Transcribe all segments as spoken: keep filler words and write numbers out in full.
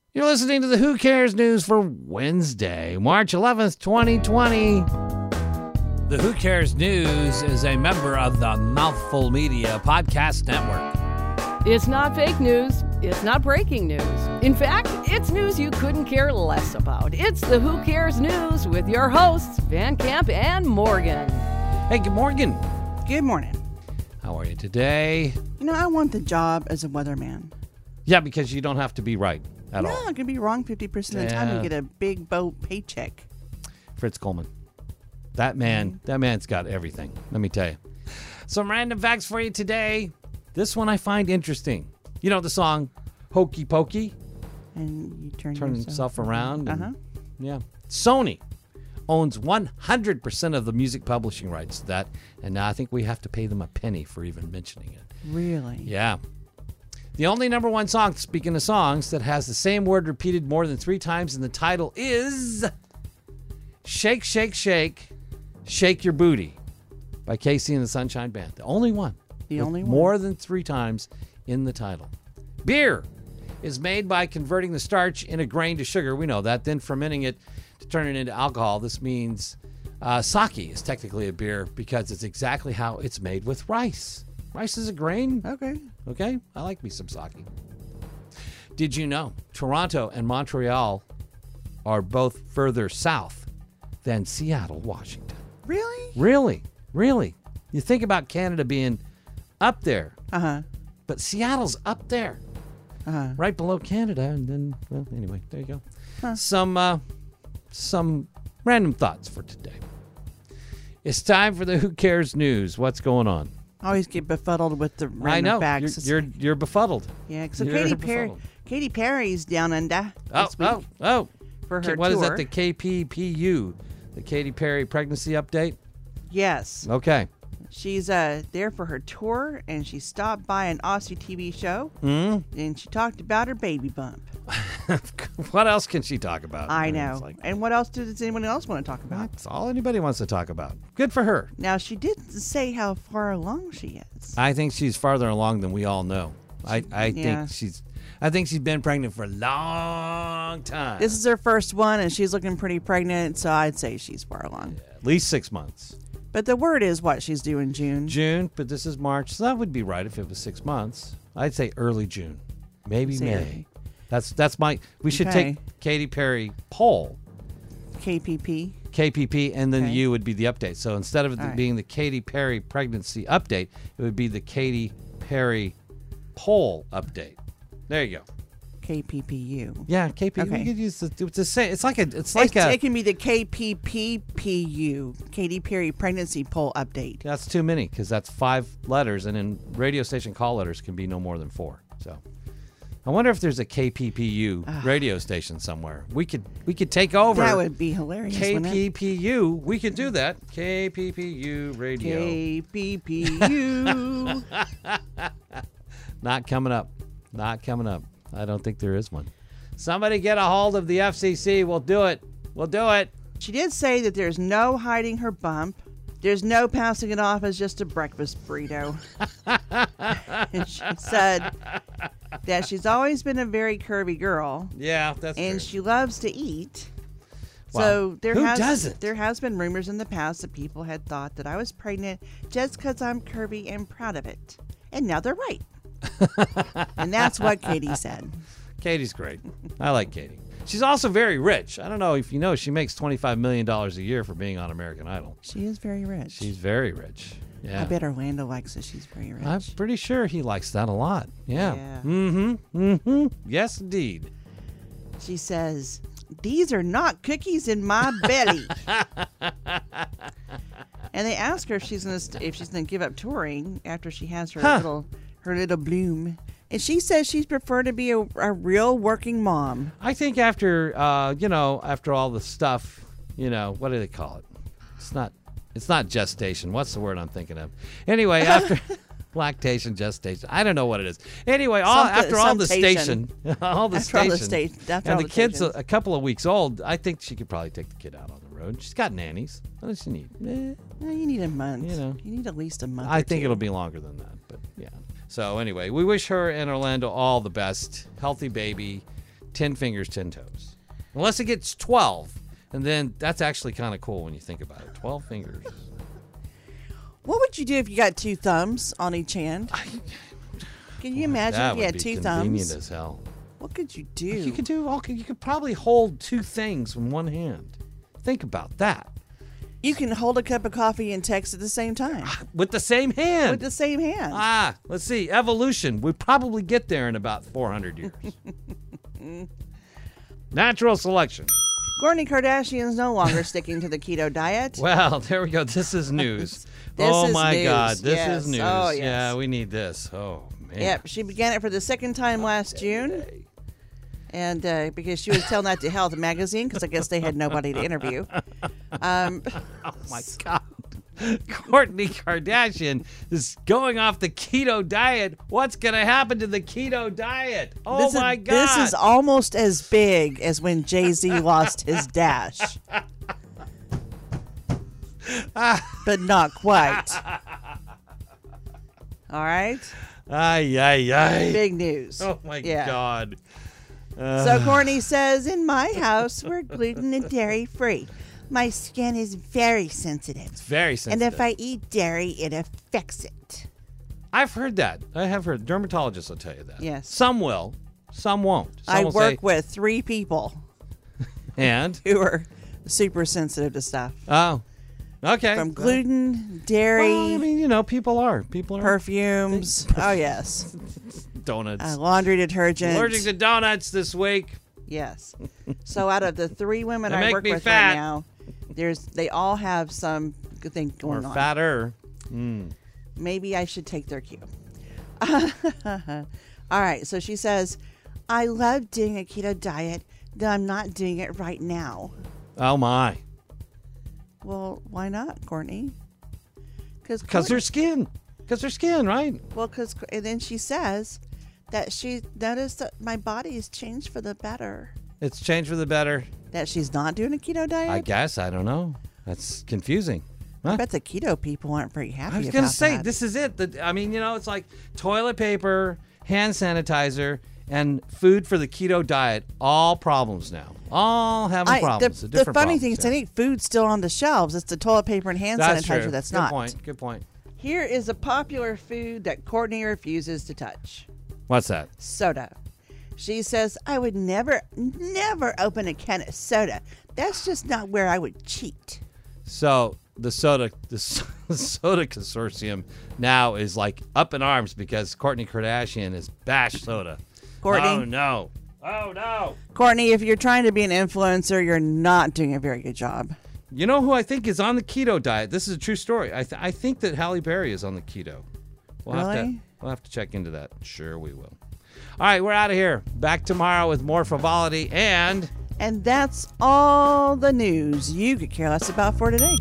You're listening to the Who Cares News for Wednesday, March eleventh, twenty twenty. The Who Cares News is a member of the Mouthful Media Podcast Network. It's not fake news. It's not breaking news. In fact, it's news you couldn't care less about. It's the Who Cares News with your hosts, Van Camp and Morgan. Hey, good morning. Good morning. How are you today? You know, I want the job as a weatherman. Yeah, because you don't have to be right at no, all. I could be wrong fifty percent of the time Yeah. and get a big boat paycheck. Fritz Coleman. That man, that man's got everything. Let me tell you. Some random facts for you today. This one I find interesting. You know the song Hokey Pokey? And you turn, Turn yourself himself around. and- Uh-huh. Yeah. Sony owns one hundred percent of the music publishing rights to that. And now I think we have to pay them a penny for even mentioning it. Really? Yeah. The only number one song, speaking of songs, that has the same word repeated more than three times in the title is Shake, Shake, Shake, Shake Your Booty by Casey and the Sunshine Band. The only one. The with only one. More than three times in the title. Beer is made by converting the starch in a grain to sugar. We know that. Then fermenting it to turn it into alcohol. This means uh, sake is technically a beer because it's exactly how it's made with rice. Rice is a grain. Okay. Okay, I like me some sake. Did you know Toronto and Montreal are both further south than Seattle, Washington? Really? Really, really. You think about Canada being up there, Uh-huh. but Seattle's up there, Uh-huh. right below Canada. And then, well, anyway, there you go. Huh. Some, uh, some random thoughts for today. It's time for the Who Cares News. What's going on? I always get befuddled with the random I know facts. you're, you're you're befuddled. yeah, so you're Katy Perry, befuddled. Katy Perry's down under Oh, this week oh, oh. for her What tour. is that? The K P P U, the Katy Perry pregnancy update. Yes. Okay. She's uh, there for her tour, and she stopped by an Aussie T V show, Hmm. and she talked about her baby bump. What else can she talk about? I mean, know. it's like, and what else does anyone else want to talk about? that's all anybody wants to talk about. Good for her. Now, she did say how far along she is. I think she's farther along than we all know. I, I Yeah. think she's I think she's been pregnant for a long time. This is her first one, and she's looking pretty pregnant, so I'd say she's far along. At least six months. But the word is what she's due in June. June, but this is March, so that would be right if it was six months. I'd say early June, maybe Say May. early. That's that's my. We should Okay. take Katy Perry poll. K P P. K P P, and then Okay. the U would be the update. So instead of it All right. being the Katy Perry pregnancy update, it would be the Katy Perry poll update. There you go. K P P U. Yeah, K P. Okay. We could use the to say it's like a it's like It's- a. it can be the K P P P U, Katy Perry pregnancy poll update. That's too many because that's five letters, and in radio station call letters can be no more than four. So, I wonder if there's a K P P U radio station somewhere. We could we could take over. That would be hilarious. K wouldn't P it? P U. We could do that. K P P U radio. K P P U. Not coming up. Not coming up. I don't think there is one. Somebody get a hold of the F C C. We'll do it. We'll do it. She did say that there's no hiding her bump. There's no passing it off as just a breakfast burrito. And she said that she's always been a very curvy girl, Yeah, that's and true. she loves to eat. Wow. So there Who has doesn't? there has been rumors in the past that people had thought that I was pregnant just because I'm curvy and proud of it, and now they're right. And that's what Katie said. Katie's great. I like Katie. She's also very rich. I don't know if you know, she makes twenty-five million dollars a year for being on American Idol. She is very rich. She's very rich. Yeah. I bet Orlando likes that she's very rich. I'm pretty sure he likes that a lot. Yeah. Yeah. Mm-hmm. Mm-hmm. Yes, indeed. She says, "These are not cookies in my belly." And they ask her if she's gonna st- if she's gonna give up touring after she has her Huh. little her little bloom, and she says she's prefer to be a, a real working mom. I think after, uh, you know, after all the stuff, you know, what do they call it? It's not, it's not gestation. What's the word I'm thinking of? Anyway, after lactation, gestation. I don't know what it is. Anyway, all Something- after all the sumptation. station, all the After all the station, sta- after and all the the kid's a, stations. a couple of weeks old. I think she could probably take the kid out on the road. She's got nannies. What does she need? Eh, Eh, you need a month. You know. you need at least a month. I or think two. it'll be longer than that, but yeah. So anyway, we wish her and Orlando all the best. Healthy baby. ten fingers, ten toes. Unless it gets twelve. And then that's actually kind of cool when you think about it. twelve fingers. What would you do if you got two thumbs on each hand? Can you imagine That if you would had be two convenient thumbs? as hell. What could you do? You could do all. You could probably hold two things in one hand. Think about that. You can hold a cup of coffee and text at the same time With the same hand. with the same hand. Ah, let's see. Evolution. We probably get there in about four hundred years. Natural selection. Kourtney Kardashian's no longer sticking to the keto diet. Well, there we go. This is news. This oh is my news. God, this Yes. is news. Oh, yes. Yeah, we need this. Oh man. Yep, she began it for the second time last June. And uh, because she was telling that to Health Magazine, because I guess they had nobody to interview. Um, Oh my God. Kourtney Kardashian is going off the keto diet. What's going to happen to the keto diet? Oh this my is, God. This is almost as big as when Jay-Z lost his dash. But not quite. All right? Ay, ay, ay. Big news. Oh my Yeah. God. So Kourtney says, in my house, we're gluten and dairy free. My skin is very sensitive. It's very And sensitive. if I eat dairy, it affects it. I've heard that. I have heard. Dermatologists will tell you that. Yes. Some will. Some won't. Some I will work say, with three people and? who are super sensitive to stuff. Oh. Okay. From gluten, dairy, Well, I mean, you know, people are. People are. perfumes. Oh, yes. Donuts. Uh, laundry detergent. Allergic to donuts this week. Yes. So out of the three women They I make work me with fat. right now, there's they all have some good thing Or going on. fatter. Mm. Maybe I should take their cue. All right. So she says, I love doing a keto diet, though I'm not doing it right now. Oh, my. Well, why not, Kourtney? Because their skin. Because their skin, right? Well, because and then she says that she noticed that my body has changed for the better. It's changed for the better. That she's not doing a keto diet. I guess. I don't know. That's confusing. Huh? I bet the keto people aren't very happy. I was about going to say, that. this is it. The, I mean, you know, it's like toilet paper, hand sanitizer, and food for the keto diet. All problems now. All having I, problems. the, different the funny problems, thing is, yeah. I think food's still on the shelves. It's the toilet paper and hand That's sanitizer true. that's Good not. point. Good point. Here is a popular food that Kourtney refuses to touch: What's that? soda. She says, I would never, never open a can of soda. That's just not where I would cheat. So the soda, the soda consortium now is like up in arms because Kourtney Kardashian is bashed soda. Kourtney? Oh no! Oh no! Kourtney, if you're trying to be an influencer, you're not doing a very good job. You know who I think is on the keto diet? This is a true story. I th- I think that Halle Berry is on the keto. We'll have to Really? we'll have to check into that. Sure, we will. All right, we're out of here. Back tomorrow with more frivolity and. And that's all the news you could care less about for today.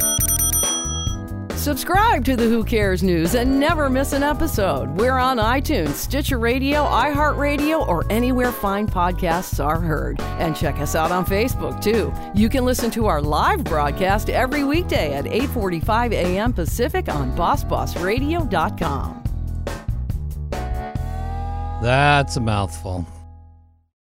Subscribe to the Who Cares News and never miss an episode. We're on iTunes, Stitcher Radio, iHeartRadio, or anywhere fine podcasts are heard. And check us out on Facebook, too. You can listen to our live broadcast every weekday at eight forty-five a.m. Pacific on boss boss radio dot com. That's a mouthful.